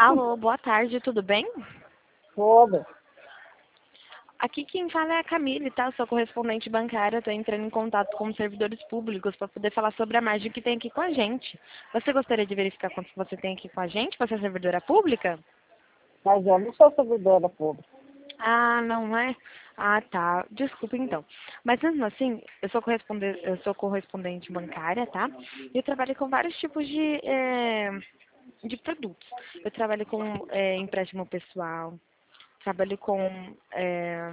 Alô, boa tarde, tudo bem? Tudo. Aqui quem fala é a Camille, tá? Eu sou correspondente bancária, estou entrando em contato com os servidores públicos para poder falar sobre a margem que tem aqui com a gente. Você gostaria de verificar quanto você tem aqui com a gente? Você é servidora pública? Mas eu não sou servidora pública. Ah, não é? Ah, tá. Desculpa então. Mas mesmo assim, eu sou correspondente bancária, tá? E eu trabalho com vários tipos de produtos. Eu trabalho com empréstimo pessoal, trabalho com